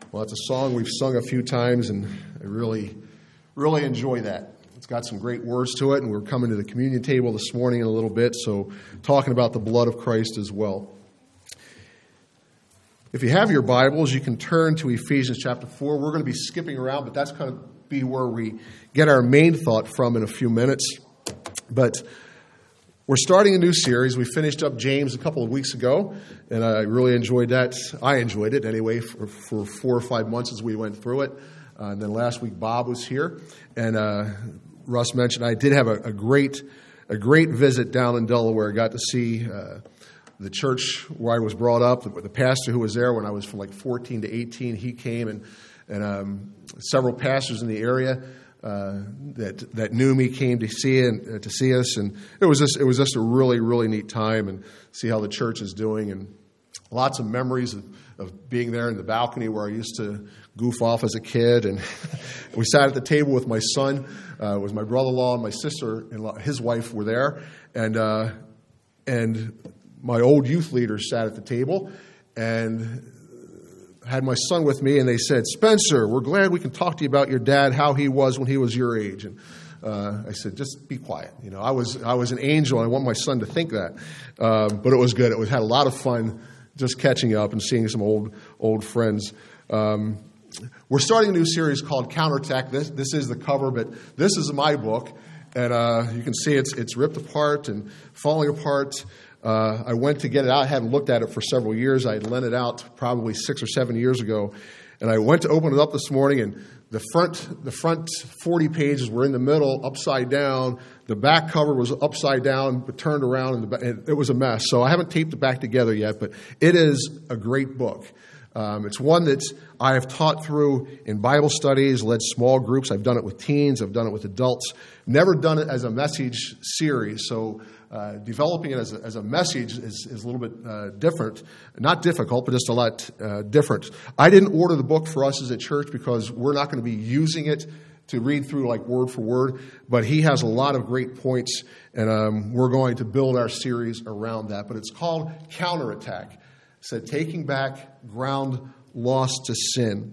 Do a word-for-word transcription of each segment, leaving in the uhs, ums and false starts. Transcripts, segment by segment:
Well, it's a song we've sung a few times, and I really, really enjoy that. It's got some great words to it, and we're coming to the communion table this morning in a little bit, so talking about the blood of Christ as well. If you have your Bibles, you can turn to Ephesians chapter four. We're going to be skipping around, but that's going to be where we get our main thought from in a few minutes. But we're starting a new series. We finished up James a couple of weeks ago, and I really enjoyed that. I enjoyed it anyway for, for four or five months as we went through it. Uh, and then last week Bob was here, and uh, Russ mentioned I did have a, a great, a great visit down in Delaware. I got to see uh, the church where I was brought up. The, the pastor who was there when I was from like fourteen to eighteen, he came, and and um, several pastors in the area Uh, that that knew me came to see and uh, to see us, and it was just it was just a really really neat time, and see how the church is doing, and lots of memories of, of being there in the balcony where I used to goof off as a kid, and we sat at the table with my son. Uh, it was my brother-in-law and my sister-in-law, his wife, were there, and uh, and my old youth leaders sat at the table, and had my son with me, and they said, "Spencer, we're glad we can talk to you about your dad, how he was when he was your age." And uh, I said, "Just be quiet. You know, I was I was an angel, and I want my son to think that." Um, but it was good. It was had a lot of fun just catching up and seeing some old old friends. Um, we're starting a new series called Counterattack. This this is the cover, but this is my book, and uh, you can see it's it's ripped apart and falling apart. Uh, I went to get it out. I hadn't looked at it for several years. I had lent it out probably six or seven years ago. And I went to open it up this morning, and the front the front forty pages were in the middle, upside down. The back cover was upside down, but turned around, and, the, and it was a mess. So I haven't taped it back together yet, but it is a great book. Um, it's one that I have taught through in Bible studies, led small groups. I've done it with teens. I've done it with adults. Never done it as a message series. So uh, developing it as a, as a message is, is a little bit uh, different. Not difficult, but just a lot uh, different. I didn't order the book for us as a church because we're not going to be using it to read through like word for word. But he has a lot of great points, and um, we're going to build our series around that. But it's called Counterattack. Said taking back ground lost to sin.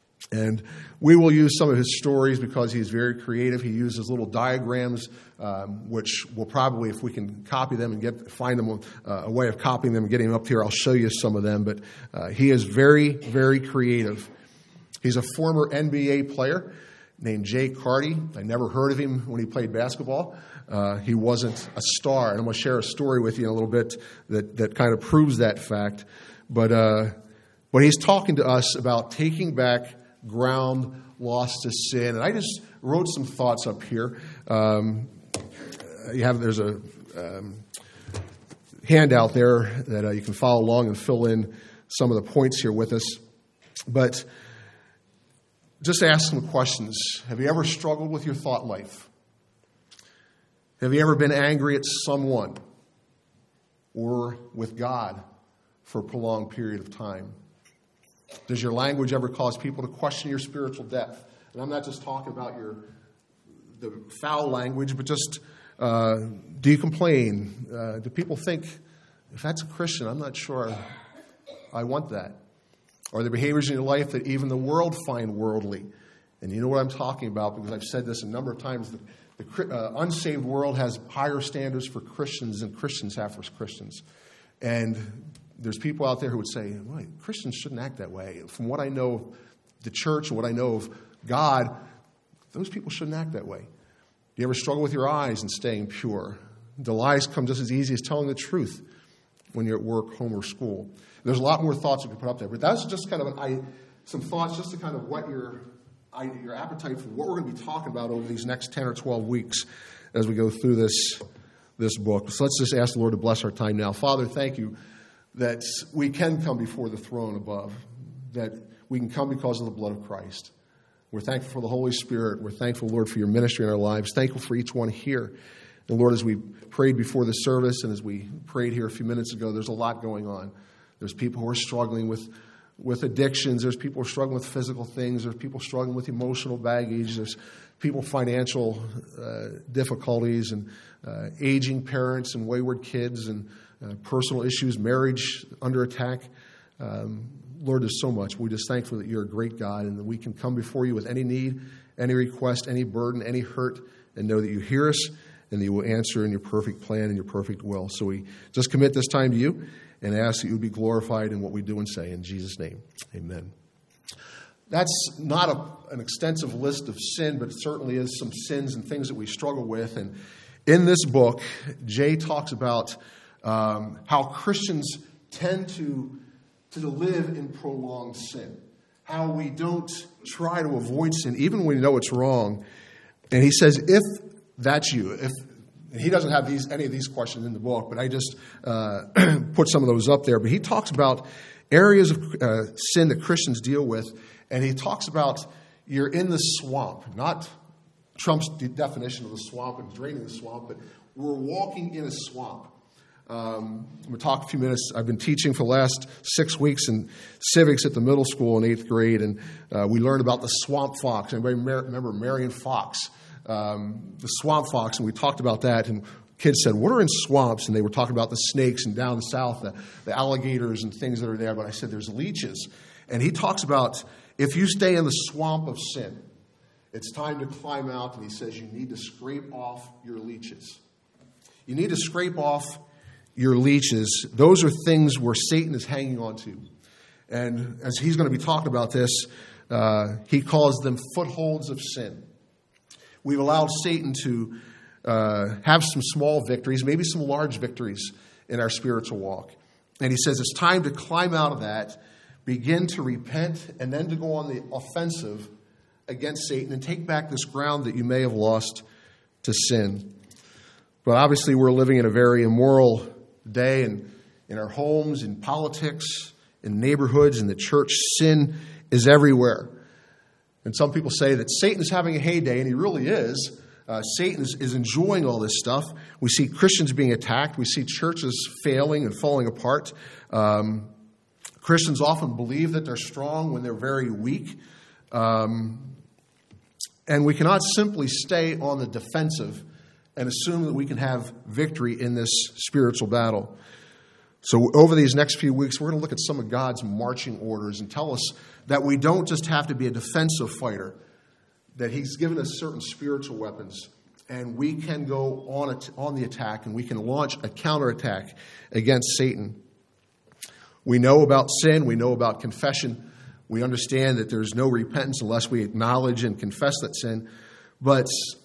And we will use some of his stories because he's very creative. He uses little diagrams, um, which will probably, if we can copy them and get find them uh, a way of copying them and getting them up here, I'll show you some of them. But uh, he is very, very creative. He's a former N B A player named Jay Carty. I never heard of him when he played basketball. Uh, he wasn't a star. And I'm going to share a story with you in a little bit that, that kind of proves that fact. But uh, but he's talking to us about taking back ground lost to sin. And I just wrote some thoughts up here. Um, you have there's a um, handout there that uh, you can follow along and fill in some of the points here with us. But just ask some questions. Have you ever struggled with your thought life? Have you ever been angry at someone or with God for a prolonged period of time? Does your language ever cause people to question your spiritual depth? And I'm not just talking about your the foul language, but just uh, do you complain? Uh, do people think, if that's a Christian, I'm not sure I want that? Are there behaviors in your life that even the world find worldly? And you know what I'm talking about because I've said this a number of times. The, the uh, unsaved world has higher standards for Christians than Christians have for Christians. And there's people out there who would say, well, Christians shouldn't act that way. From what I know of the church and what I know of God, those people shouldn't act that way. Do you ever struggle with your eyes and staying pure? Do lies come just as easy as telling the truth when you're at work, home, or school? There's a lot more thoughts we could put up there, but that's just kind of an, I, some thoughts just to kind of whet your, I, your appetite for what we're going to be talking about over these next ten or twelve weeks as we go through this, this book. So let's just ask the Lord to bless our time now. Father, thank you that we can come before the throne above, that we can come because of the blood of Christ. We're thankful for the Holy Spirit. We're thankful, Lord, for your ministry in our lives. Thankful for each one here. And Lord, as we prayed before the service and as we prayed here a few minutes ago, there's a lot going on. There's people who are struggling with, with addictions. There's people who are struggling with physical things. There's people struggling with emotional baggage. There's people financial uh, difficulties and uh, aging parents and wayward kids and uh, personal issues, marriage under attack. Um, Lord, there's so much. We're just thankful that you're a great God and that we can come before you with any need, any request, any burden, any hurt, and know that you hear us and that you will answer in your perfect plan and your perfect will. So we just commit this time to you and ask that you would be glorified in what we do and say. In Jesus' name, amen. That's not a, an extensive list of sin, but it certainly is some sins and things that we struggle with. And in this book, Jay talks about um, how Christians tend to, to live in prolonged sin, how we don't try to avoid sin, even when we know it's wrong. And he says, if that's you, if and he doesn't have these any of these questions in the book, but I just uh, put some of those up there. But he talks about areas of uh, sin that Christians deal with, and he talks about you're in the swamp, not Trump's de- definition of the swamp and draining the swamp, but we're walking in a swamp. Um, I'm going to talk a few minutes. I've been teaching for the last six weeks in civics at the middle school in eighth grade, and uh, we learned about the swamp fox. Anybody remember Marion Fox? Um, the swamp fox, and we talked about that, and kids said, what are in swamps? And they were talking about the snakes, and down south, the, the alligators and things that are there, but I said there's leeches. And he talks about if you stay in the swamp of sin, it's time to climb out, and he says you need to scrape off your leeches. You need to scrape off your leeches. Those are things where Satan is hanging on to. And as he's going to be talking about this, uh, he calls them footholds of sin. We've allowed Satan to uh, have some small victories, maybe some large victories in our spiritual walk. And he says it's time to climb out of that, begin to repent, and then to go on the offensive against Satan and take back this ground that you may have lost to sin. But obviously we're living in a very immoral day, and in our homes, in politics, in neighborhoods, in the church, sin is everywhere. And some people say that Satan is having a heyday, and he really is. Uh, Satan is, is enjoying all this stuff. We see Christians being attacked. We see churches failing and falling apart. Um, Christians often believe that they're strong when they're very weak. Um, and we cannot simply stay on the defensive and assume that we can have victory in this spiritual battle. So over these next few weeks, we're going to look at some of God's marching orders and tell us that we don't just have to be a defensive fighter, that he's given us certain spiritual weapons, and we can go on, it, on the attack, and we can launch a counterattack against Satan. We know about sin. We know about confession. We understand that there's no repentance unless we acknowledge and confess that sin. But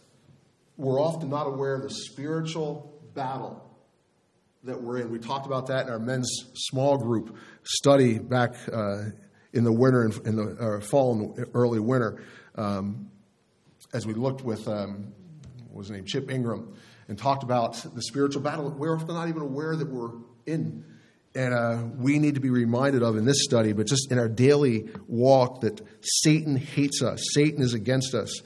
we're often not aware of the spiritual battle that we're in. We talked about that in our men's small group study back uh, in the winter, and in the uh, fall and early winter, um, as we looked with um, what was his name, Chip Ingram, and talked about the spiritual battle we're often not even aware that we're in. And uh, we need to be reminded of in this study, but just in our daily walk, that Satan hates us. Satan is against us.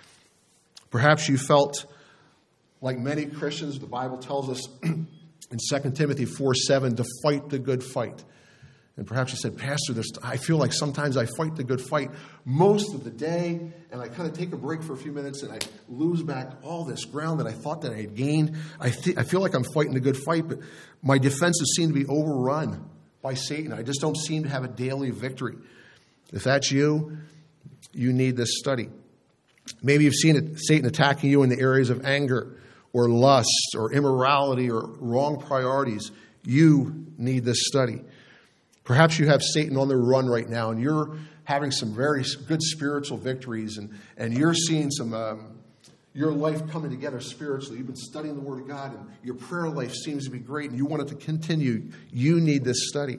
Perhaps you felt like many Christians, the Bible tells us in Second Timothy four seven, to fight the good fight. And perhaps you said, Pastor, there's, I feel like sometimes I fight the good fight most of the day, and I kind of take a break for a few minutes, and I lose back all this ground that I thought that I had gained. I, th- I feel like I'm fighting the good fight, but my defenses seem to be overrun by Satan. I just don't seem to have a daily victory. If that's you, you need this study. Maybe you've seen it, Satan attacking you in the areas of anger or lust or immorality or wrong priorities. You need this study. Perhaps you have Satan on the run right now, and you're having some very good spiritual victories, and, and you're seeing some um, your life coming together spiritually. You've been studying the Word of God, and your prayer life seems to be great, and you want it to continue. You need this study.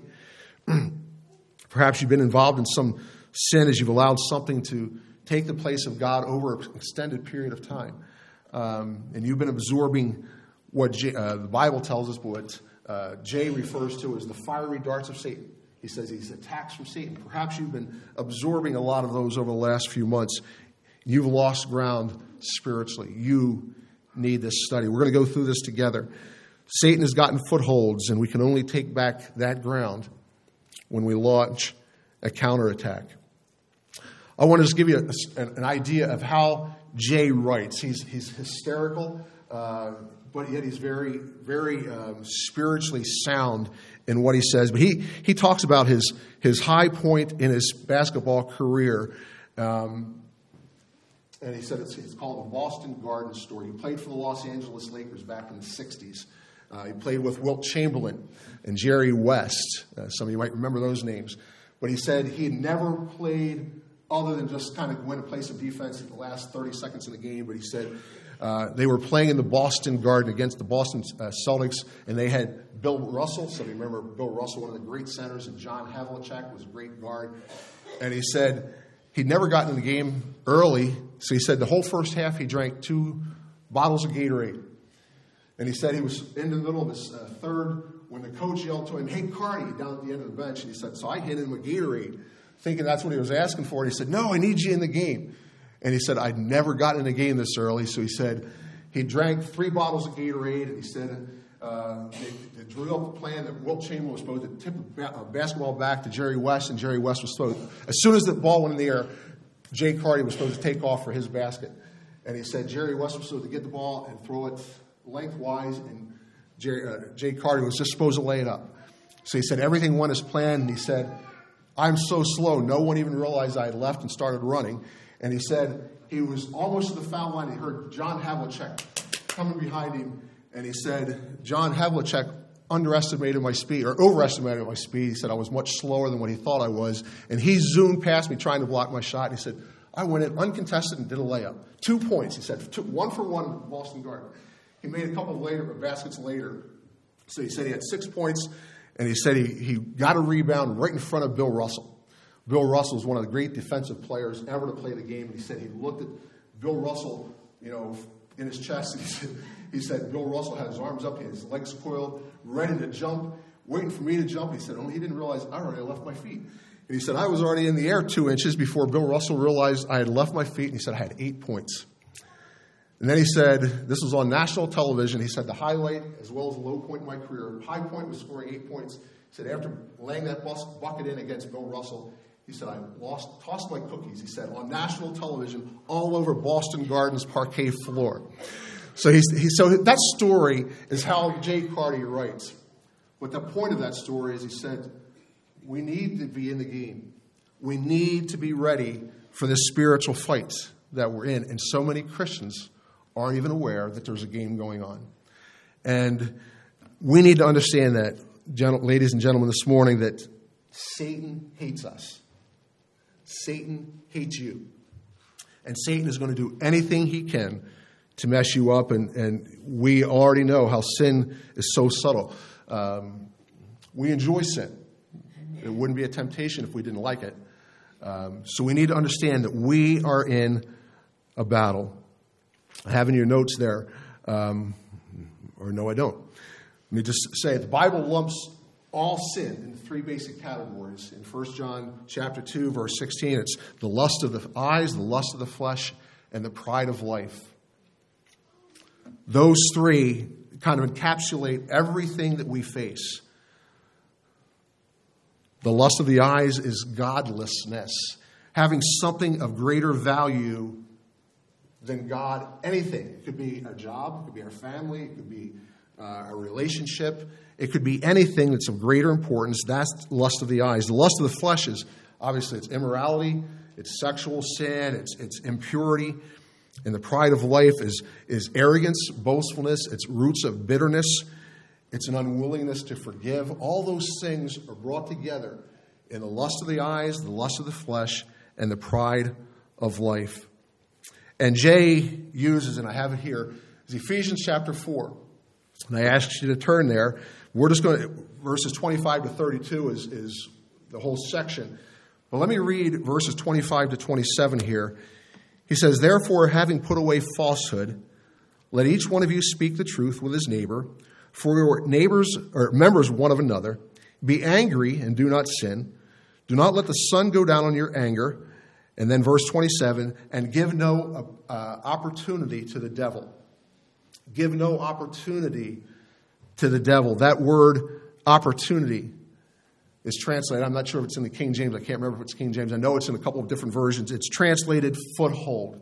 Perhaps you've been involved in some sin as you've allowed something to take the place of God over an extended period of time. Um, and you've been absorbing what J, uh, the Bible tells us, what uh, Jay refers to as the fiery darts of Satan. He says these attacks from Satan. Perhaps you've been absorbing a lot of those over the last few months. You've lost ground spiritually. You need this study. We're going to go through this together. Satan has gotten footholds, and we can only take back that ground when we launch a counterattack. I want to just give you a, an idea of how Jay writes. He's, he's hysterical, uh, but yet he's very, very um, spiritually sound in what he says. But he, he talks about his, his high point in his basketball career. Um, and he said it's, it's called the Boston Garden story. He played for the Los Angeles Lakers back in the sixties. Uh, he played with Wilt Chamberlain and Jerry West. Uh, some of you might remember those names. But he said he had never played other than just kind of go in and play some defense at the last thirty seconds of the game. But he said uh, they were playing in the Boston Garden against the Boston uh, Celtics, and they had Bill Russell. So you remember Bill Russell, one of the great centers, and John Havlicek was a great guard. And he said he'd never gotten in the game early, so he said the whole first half he drank two bottles of Gatorade. And he said he was in the middle of his uh, third when the coach yelled to him, "Hey, Cardi," down at the end of the bench. And he said, so I hit him with Gatorade, thinking that's what he was asking for. And he said, "No, I need you in the game." And he said, "I'd never gotten in the game this early." So he said he drank three bottles of Gatorade. And he said uh, they, they drew up the plan that Wilt Chamberlain was supposed to tip a, ba- a basketball back to Jerry West. And Jerry West was supposed, as soon as the ball went in the air, Jay Cardi was supposed to take off for his basket. And he said Jerry West was supposed to get the ball and throw it lengthwise, and Jay, uh, Jay Cardi was just supposed to lay it up. So he said everything went as planned, and he said, "I'm so slow, no one even realized I had left and started running." And he said he was almost to the foul line. He heard John Havlicek coming behind him, and he said John Havlicek underestimated my speed, or overestimated my speed. He said I was much slower than what he thought I was, and he zoomed past me trying to block my shot. And he said I went in uncontested and did a layup. Two points, he said, two, one for one in Boston Garden. He made a couple of later baskets later. So he said he had six points, and he said he, he got a rebound right in front of Bill Russell. Bill Russell is one of the great defensive players ever to play the game. And he said he looked at Bill Russell, you know, in his chest. And he said, he said Bill Russell had his arms up, he had his legs coiled, ready to jump, waiting for me to jump. And he said, only he didn't realize I already left my feet. And he said I was already in the air two inches before Bill Russell realized I had left my feet. And he said I had eight points. And then he said, this was on national television, he said the highlight as well as the low point in my career, high point was scoring eight points. He said after laying that bus, bucket in against Bill Russell, he said I lost, tossed like cookies. He said on national television all over Boston Garden's parquet floor. So, he's, he, so that story is how Jay Cardi writes. But the point of that story is he said, we need to be in the game. We need to be ready for this spiritual fight that we're in. And so many Christians aren't even aware that there's a game going on. And we need to understand that, gentle, ladies and gentlemen, this morning, that Satan hates us. Satan hates you. And Satan is going to do anything he can to mess you up. And, and we already know how sin is so subtle. Um, we enjoy sin. It wouldn't be a temptation if we didn't like it. Um, so we need to understand that we are in a battle. I have in your notes there, um, or no, I don't. Let me just say, the Bible lumps all sin in three basic categories. In First John chapter two, verse sixteen, it's the lust of the eyes, the lust of the flesh, and the pride of life. Those three kind of encapsulate everything that we face. The lust of the eyes is godlessness, having something of greater value than God, anything. It could be our job, it could be our family, it could be uh, a relationship. It could be anything that's of greater importance. That's the lust of the eyes. The lust of the flesh is, obviously, it's immorality, it's sexual sin, it's, it's impurity. And the pride of life is, is arrogance, boastfulness, it's roots of bitterness, it's an unwillingness to forgive. All those things are brought together in the lust of the eyes, the lust of the flesh, and the pride of life. And Jay uses, and I have it here, is Ephesians chapter four. And I asked you to turn there. We're just going to, verses twenty-five to thirty-two is, is the whole section. But let me read verses twenty-five to twenty-seven here. He says, therefore, having put away falsehood, let each one of you speak the truth with his neighbor, for your neighbors or members one of another. Be angry and do not sin. Do not let the sun go down on your anger. And then verse twenty-seven, and give no uh, opportunity to the devil. Give no opportunity to the devil. That word opportunity is translated. I'm not sure if it's in the King James. I can't remember if it's King James. I know it's in a couple of different versions. It's translated foothold.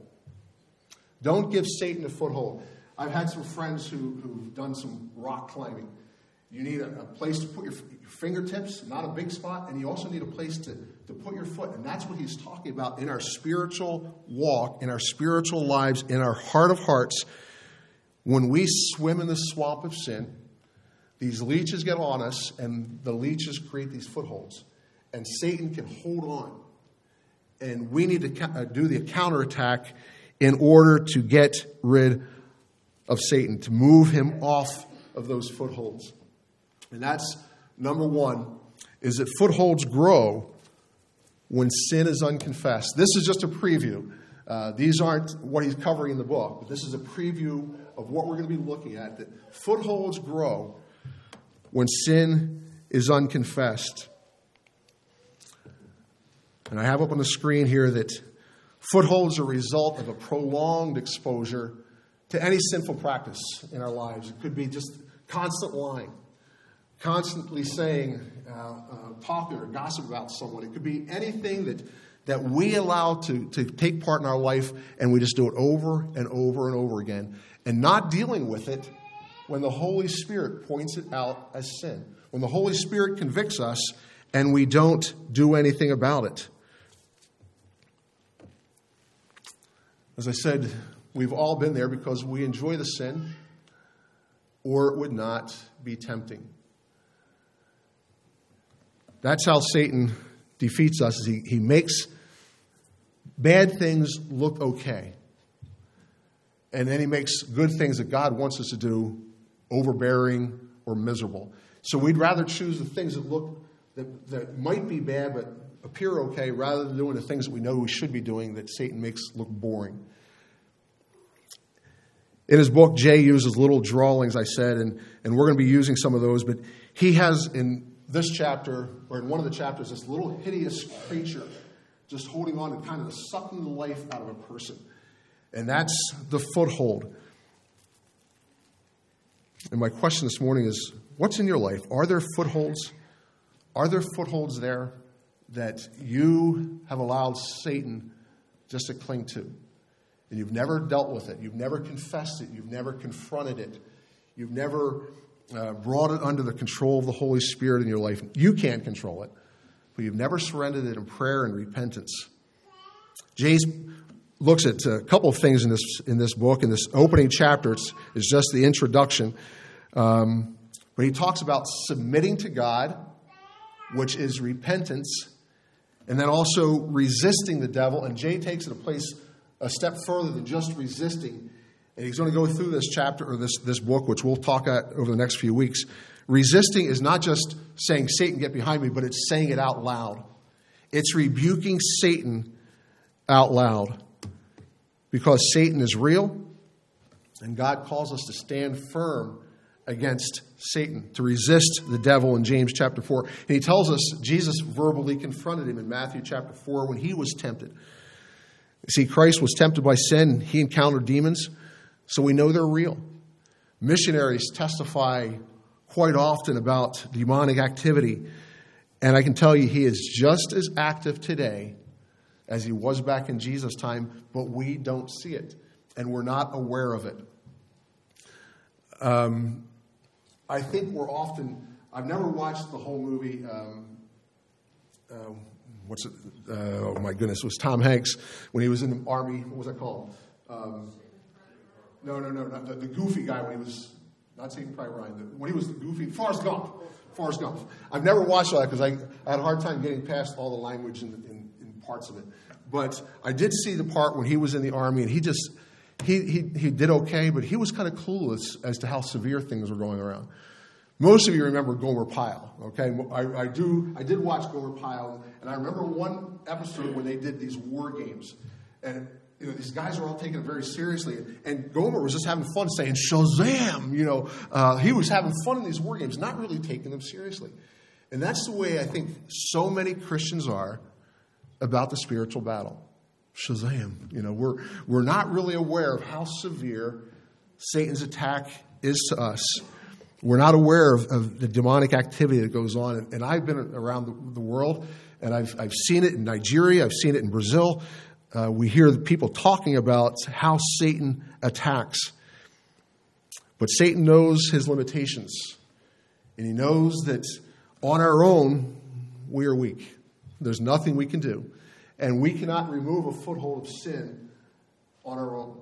Don't give Satan a foothold. I've had some friends who, who've done some rock climbing. You need a, a place to put your, your fingertips, not a big spot, and you also need a place to, to put your foot. And that's what he's talking about in our spiritual walk, in our spiritual lives, in our heart of hearts. When we swim in the swamp of sin, these leeches get on us, and the leeches create these footholds. And Satan can hold on. And we need to do the counterattack in order to get rid of Satan, to move him off of those footholds. And that's number one, is that footholds grow when sin is unconfessed. This is just a preview. Uh, these aren't what he's covering in the book, but this is a preview of what we're going to be looking at, that footholds grow when sin is unconfessed. And I have up on the screen here that footholds are a result of a prolonged exposure to any sinful practice in our lives. It could be just constant lying, constantly saying, uh, uh, talking or gossip about someone. It could be anything that, that we allow to, to take part in our life, and we just do it over and over and over again, and not dealing with it when the Holy Spirit points it out as sin. When the Holy Spirit convicts us and we don't do anything about it. As I said, we've all been there because we enjoy the sin, or it would not be tempting. That's how Satan defeats us. Is he, he makes bad things look okay. And then he makes good things that God wants us to do overbearing or miserable. So we'd rather choose the things that look that, that might be bad but appear okay, rather than doing the things that we know we should be doing that Satan makes look boring. In his book, Jay uses little drawings, I said, and, and we're going to be using some of those, but he has in this chapter, or in one of the chapters, this little hideous creature just holding on and kind of sucking the life out of a person. And that's the foothold. And my question this morning is, what's in your life? Are there footholds? Are there footholds there that you have allowed Satan just to cling to? And you've never dealt with it. You've never confessed it. You've never confronted it. You've never uh, brought it under the control of the Holy Spirit in your life. You can't control it, but you've never surrendered it in prayer and repentance. James looks at a couple of things in this in this book. In this opening chapter, it's, it's just the introduction. Um, but he talks about submitting to God, which is repentance, and then also resisting the devil. And Jay takes it a place a step further than just resisting. And he's going to go through this chapter or this, this book, which we'll talk at over the next few weeks. Resisting is not just saying, Satan, get behind me, but it's saying it out loud. It's rebuking Satan out loud. Because Satan is real, and God calls us to stand firm against Satan, to resist the devil in James chapter four. And he tells us Jesus verbally confronted him in Matthew chapter four when he was tempted. See, Christ was tempted by sin. He encountered demons, so we know they're real. Missionaries testify quite often about demonic activity, and I can tell you he is just as active today as he was back in Jesus' time, but we don't see it, and we're not aware of it. Um, I think we're often... I've never watched the whole movie... Um, uh, What's it? Uh, oh, my goodness. It was Tom Hanks when he was in the Army. What was that called? Um, no, no, no. Not the, the goofy guy when he was, not Saving Private Ryan, the, when he was the goofy, Forrest Gump. Forrest Gump. I've never watched that because I, I had a hard time getting past all the language in, in, in parts of it. But I did see the part when he was in the Army, and he just, he, he, he did okay, but he was kind of clueless as to how severe things were going around. Most of you remember Gomer Pyle, okay? I, I do. I did watch Gomer Pyle, and I remember one episode when they did these war games, and you know these guys were all taking it very seriously, and Gomer was just having fun saying Shazam, you know. Uh, he was having fun in these war games, not really taking them seriously, and that's the way I think so many Christians are about the spiritual battle. Shazam, you know, we're we're not really aware of how severe Satan's attack is to us. We're not aware of, of the demonic activity that goes on. And, and I've been around the, the world, and I've, I've seen it in Nigeria. I've seen it in Brazil. Uh, we hear the people talking about how Satan attacks. But Satan knows his limitations. And he knows that on our own, we are weak. There's nothing we can do. And we cannot remove a foothold of sin on our own.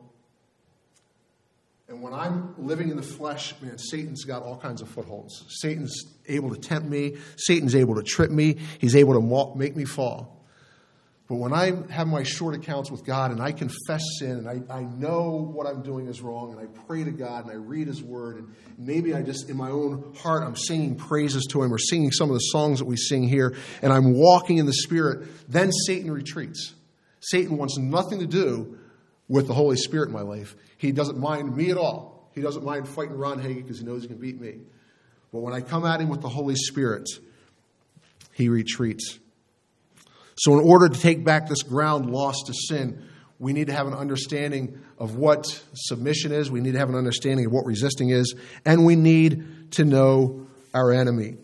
And when I'm living in the flesh, man, Satan's got all kinds of footholds. Satan's able to tempt me. Satan's able to trip me. He's able to make me fall. But when I have my short accounts with God and I confess sin and I, I know what I'm doing is wrong and I pray to God and I read His Word and maybe I just, in my own heart, I'm singing praises to Him or singing some of the songs that we sing here and I'm walking in the Spirit, then Satan retreats. Satan wants nothing to do with the Holy Spirit in my life. He doesn't mind me at all. He doesn't mind fighting Ron Hagee because he knows he can beat me. But when I come at him with the Holy Spirit, he retreats. So in order to take back this ground lost to sin, we need to have an understanding of what submission is. We need to have an understanding of what resisting is. And we need to know our enemy.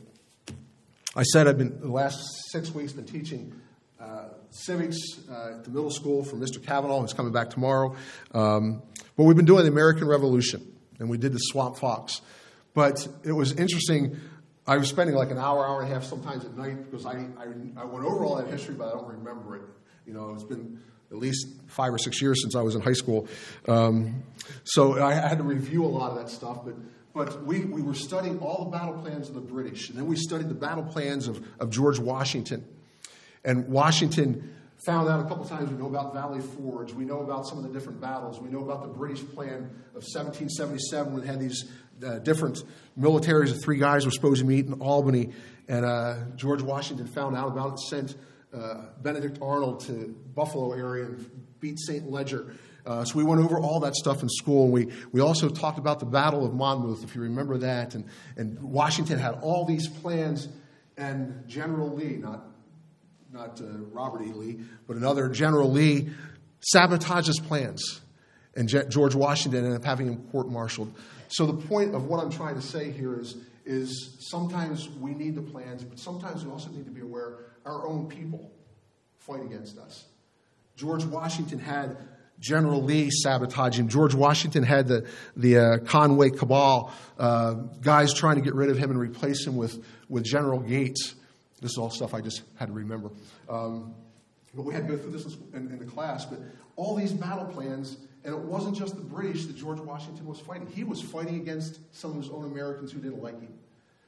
I said I've been, the last six weeks, been teaching uh, civics uh, at the middle school for Mister Cavanaugh, who's coming back tomorrow. Um, but we've been doing the American Revolution, and we did the Swamp Fox. But it was interesting. I was spending like an hour, hour and a half sometimes at night because I, I, I went over all that history, but I don't remember it. You know, it's been at least five or six years since I was in high school. Um, so I had to review a lot of that stuff. But but we, we were studying all the battle plans of the British. And then we studied the battle plans of, of George Washington. And Washington found out a couple times. We know about Valley Forge. We know about some of the different battles. We know about the British plan of seventeen seventy-seven when they had these uh, different militaries. The three guys were supposed to meet in Albany. And uh, George Washington found out about it, sent uh, Benedict Arnold to Buffalo area and beat Saint Ledger. Uh, so we went over all that stuff in school. And we, we also talked about the Battle of Monmouth, if you remember that. And, and Washington had all these plans. And General Lee, not not uh, Robert E. Lee, but another General Lee, sabotaged his plans. And Je- George Washington ended up having him court-martialed. So the point of what I'm trying to say here is, is sometimes we need the plans, but sometimes we also need to be aware our own people fight against us. George Washington had General Lee sabotage him. George Washington had the, the uh, Conway Cabal, uh, guys trying to get rid of him and replace him with, with General Gates. This is all stuff I just had to remember. Um, but we had to go through this in, in the class. But all these battle plans, and it wasn't just the British that George Washington was fighting. He was fighting against some of his own Americans who didn't like him.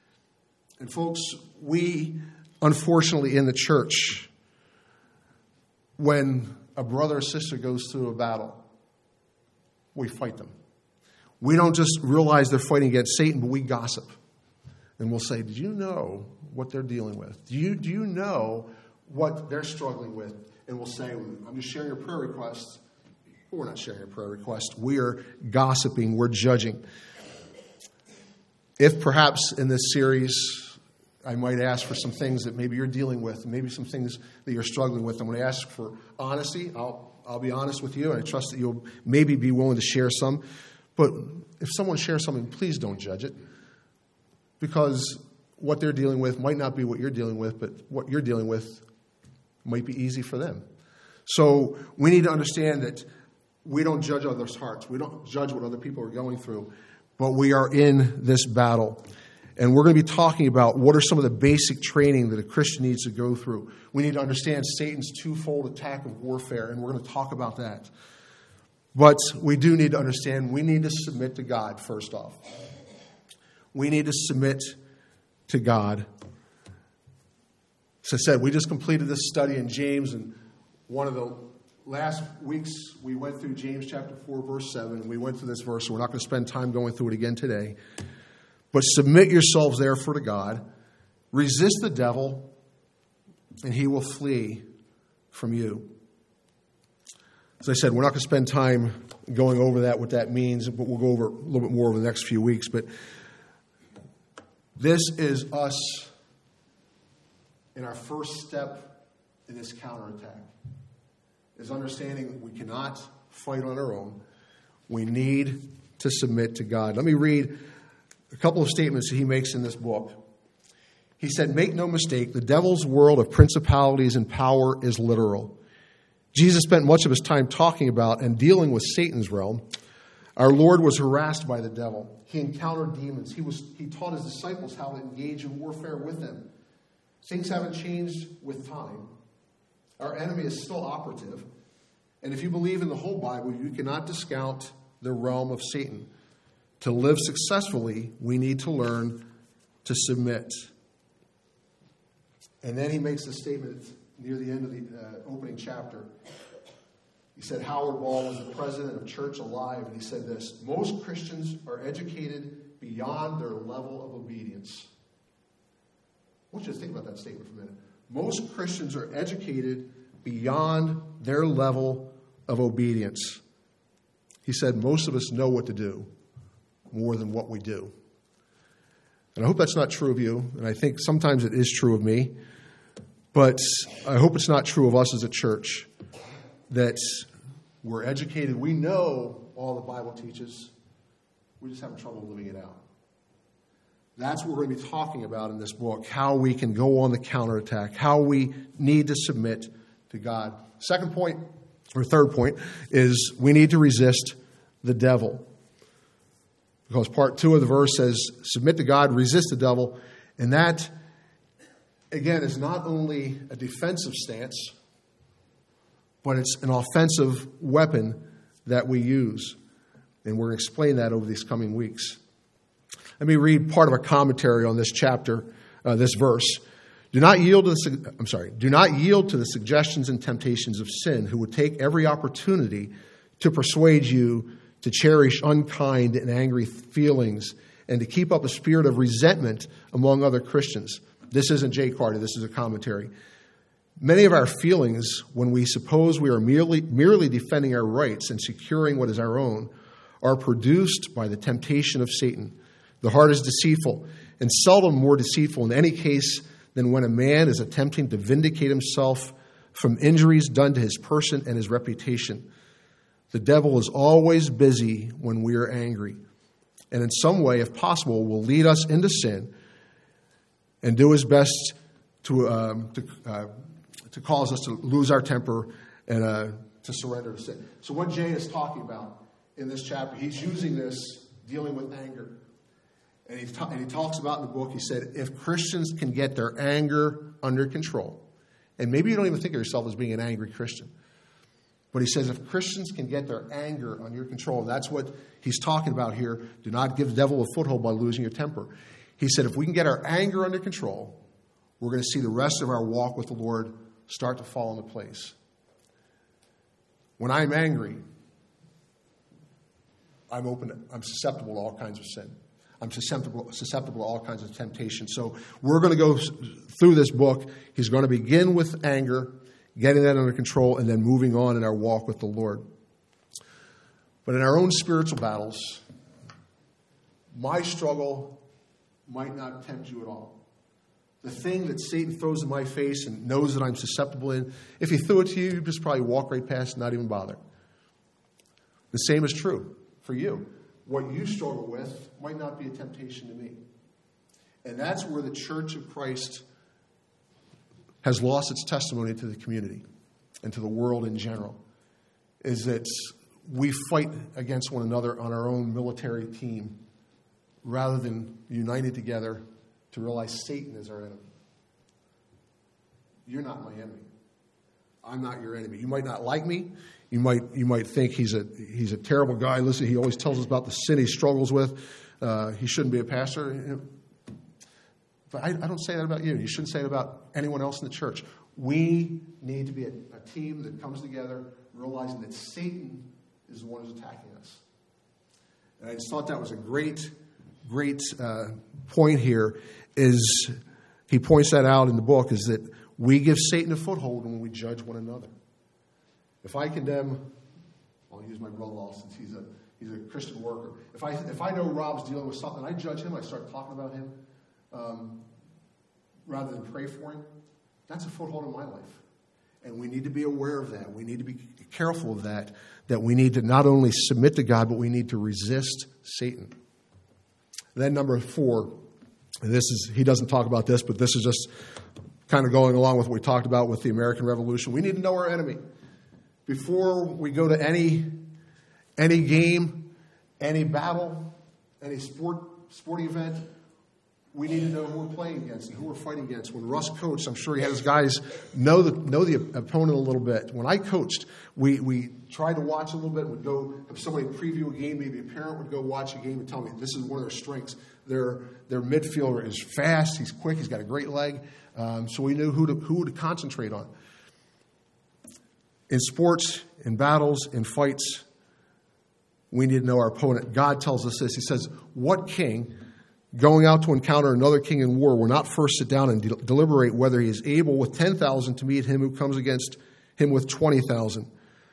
And folks, we, unfortunately, in the church, when a brother or sister goes through a battle, we fight them. We don't just realize they're fighting against Satan, but we gossip. And we'll say, did you know what they're dealing with? Do you, do you know what they're struggling with? And we'll say, I'm just sharing a prayer request. But we're not sharing a prayer request. We are gossiping. We're judging. If perhaps in this series, I might ask for some things that maybe you're dealing with, maybe some things that you're struggling with. I'm going to ask for honesty. I'll, I'll be honest with you, and I trust that you'll maybe be willing to share some. But if someone shares something, please don't judge it. Because what they're dealing with might not be what you're dealing with, but what you're dealing with might be easy for them. So we need to understand that we don't judge others' hearts. We don't judge what other people are going through, but we are in this battle. And we're going to be talking about what are some of the basic training that a Christian needs to go through. We need to understand Satan's twofold attack of warfare, and we're going to talk about that. But we do need to understand we need to submit to God first off. We need to submit to God. As I said, we just completed this study in James, and one of the last weeks we went through James chapter four, verse seven, and we went through this verse, so we're not going to spend time going through it again today. But submit yourselves therefore to God. Resist the devil, and he will flee from you. As I said, we're not going to spend time going over that, what that means, but we'll go over a little bit more over the next few weeks. But this is us in our first step in this counterattack, is understanding that we cannot fight on our own. We need to submit to God. Let me read a couple of statements that he makes in this book. He said, make no mistake, the devil's world of principalities and power is literal. Jesus spent much of his time talking about and dealing with Satan's realm. Our Lord was harassed by the devil. He encountered demons. He was he taught his disciples how to engage in warfare with them. Things haven't changed with time. Our enemy is still operative. And if you believe in the whole Bible, you cannot discount the realm of Satan. To live successfully, we need to learn to submit. And then he makes a statement near the end of the uh, opening chapter. He said Howard Ball was the president of Church Alive, and he said this: most Christians are educated beyond their level of obedience. I want you to think about that statement for a minute. Most Christians are educated beyond their level of obedience. He said most of us know what to do more than what we do. And I hope that's not true of you, and I think sometimes it is true of me, but I hope it's not true of us as a church, that we're educated. We know all the Bible teaches. We're just having trouble living it out. That's what we're going to be talking about in this book, how we can go on the counterattack, how we need to submit to God. Second point, or third point, is we need to resist the devil. Because part two of the verse says, submit to God, resist the devil. And that, again, is not only a defensive stance, but it's an offensive weapon that we use. And we're going to explain that over these coming weeks. Let me read part of a commentary on this chapter, uh, this verse. Do not yield to the, I'm sorry, do not yield to the suggestions and temptations of sin, who would take every opportunity to persuade you to cherish unkind and angry feelings and to keep up a spirit of resentment among other Christians. This isn't Jay Carter, this is a commentary. Many of our feelings, when we suppose we are merely, merely defending our rights and securing what is our own, are produced by the temptation of Satan. The heart is deceitful, and seldom more deceitful in any case than when a man is attempting to vindicate himself from injuries done to his person and his reputation. The devil is always busy when we are angry, and in some way, if possible, will lead us into sin and do his best to um, to, uh, to cause us to lose our temper and uh, to surrender to sin. So what Jay is talking about in this chapter, he's using this dealing with anger. And he, ta- and he talks about in the book, he said, if Christians can get their anger under control, and maybe you don't even think of yourself as being an angry Christian, but he says if Christians can get their anger under control, that's what he's talking about here. Do not give the devil a foothold by losing your temper. He said if we can get our anger under control, we're going to see the rest of our walk with the Lord start to fall into place. When I'm angry, I'm open, to, I'm susceptible to all kinds of sin. I'm susceptible, susceptible to all kinds of temptation. So we're going to go through this book. He's going to begin with anger, getting that under control, and then moving on in our walk with the Lord. But in our own spiritual battles, my struggle might not tempt you at all. The thing that Satan throws in my face and knows that I'm susceptible in, if he threw it to you, you'd just probably walk right past and not even bother. The same is true for you. What you struggle with might not be a temptation to me. And that's where the Church of Christ has lost its testimony to the community and to the world in general, is that we fight against one another on our own military team rather than united together to realize Satan is our enemy. You're not my enemy. I'm not your enemy. You might not like me. You might you might think he's a he's a terrible guy. Listen, he always tells us about the sin he struggles with. Uh, he shouldn't be a pastor. But I, I don't say that about you. You shouldn't say it about anyone else in the church. We need to be a, a team that comes together, realizing that Satan is the one who's attacking us. And I just thought that was a great, great uh, point here. Is he points that out in the book, is that we give Satan a foothold when we judge one another. If I condemn, I'll use my brother-in-law since he's a he's a Christian worker. If I if I know Rob's dealing with something, I judge him. I start talking about him um, rather than pray for him. That's a foothold in my life, and we need to be aware of that. We need to be careful of that. That we need to not only submit to God, but we need to resist Satan. And then number four, and this is he doesn't talk about this, but this is just kind of going along with what we talked about with the American Revolution. We need to know our enemy. Before we go to any any game, any battle, any sport, sporting event, we need to know who we're playing against and who we're fighting against. When Russ coached, I'm sure he had his guys know the know the opponent a little bit. When I coached, we we tried to watch a little bit. We'd go, if somebody preview a game, maybe a parent would go watch a game and tell me this is one of their strengths. Their their midfielder is fast, he's quick, he's got a great leg. Um, so we knew who to who to concentrate on. In sports, in battles, in fights, we need to know our opponent. God tells us this. He says, what king going out to encounter another king in war will not first sit down and de- deliberate whether he is able with ten thousand to meet him who comes against him with twenty thousand.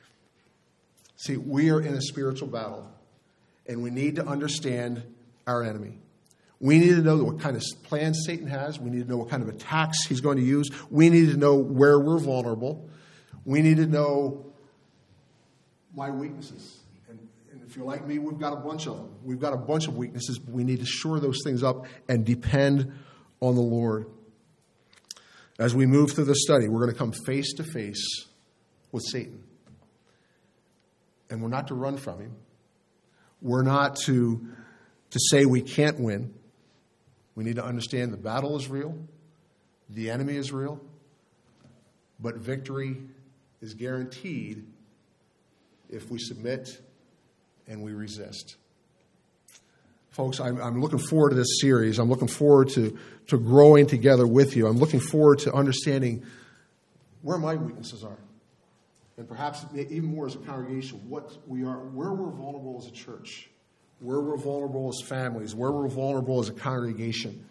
See, we are in a spiritual battle, and we need to understand our enemy. We need to know what kind of plans Satan has. We need to know what kind of attacks he's going to use. We need to know where we're vulnerable. We need to know my weaknesses. And, and if you're like me, we've got a bunch of them. We've got a bunch of weaknesses. But we need to shore those things up and depend on the Lord. As we move through the study, we're going to come face to face with Satan. And we're not to run from him. We're not to, to say we can't win. We need to understand the battle is real. The enemy is real. But victory is guaranteed if we submit and we resist. Folks, I'm, I'm looking forward to this series. I'm looking forward to, to growing together with you. I'm looking forward to understanding where my weaknesses are. And perhaps even more as a congregation, what we are, where we're vulnerable as a church, where we're vulnerable as families, where we're vulnerable as a congregation.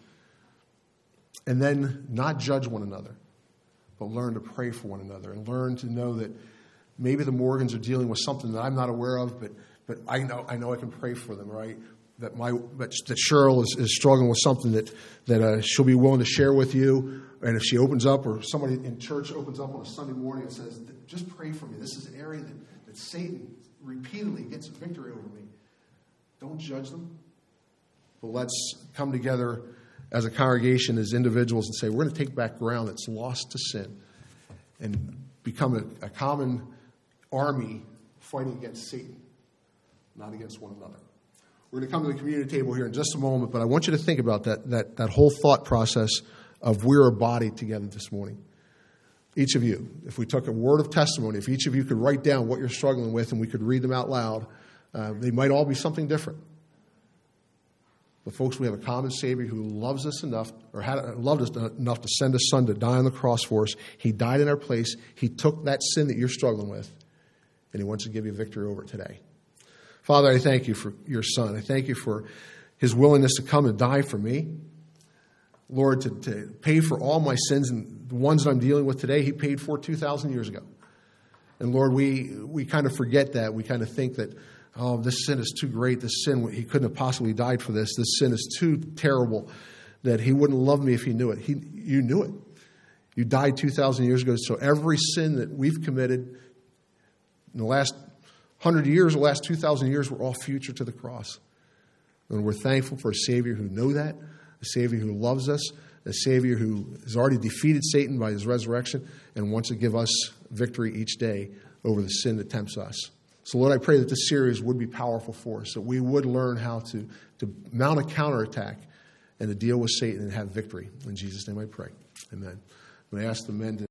And then not judge one another, but learn to pray for one another and learn to know that maybe the Morgans are dealing with something that I'm not aware of, but but I know I know I can pray for them, right? That my that Cheryl is, is struggling with something that that uh, she'll be willing to share with you. And if she opens up, or somebody in church opens up on a Sunday morning and says, just pray for me. This is an area that, that Satan repeatedly gets victory over me. Don't judge them. But let's come together as a congregation, as individuals, and say, we're going to take back ground that's lost to sin and become a, a common army fighting against Satan, not against one another. We're going to come to the community table here in just a moment, but I want you to think about that, that, that whole thought process of we're a body together this morning. Each of you, if we took a word of testimony, if each of you could write down what you're struggling with and we could read them out loud, uh, they might all be something different. But folks, we have a common Savior who loves us enough, or had loved us enough to send His Son to die on the cross for us. He died in our place. He took that sin that you're struggling with, and He wants to give you victory over it today. Father, I thank you for your Son. I thank you for His willingness to come and die for me. Lord, to, to pay for all my sins and the ones that I'm dealing with today, He paid for two thousand years ago. And Lord, we we kind of forget that. We kind of think that, oh, this sin is too great. This sin, He couldn't have possibly died for this. This sin is too terrible that He wouldn't love me if He knew it. He, you knew it. You died two thousand years ago. So every sin that we've committed in the last one hundred years, the last two thousand years, we're all future to the cross. And we're thankful for a Savior who knows that, a Savior who loves us, a Savior who has already defeated Satan by His resurrection and wants to give us victory each day over the sin that tempts us. So, Lord, I pray that this series would be powerful for us, that we would learn how to, to mount a counterattack and to deal with Satan and have victory. In Jesus' name I pray. Amen. I'm going to ask the men to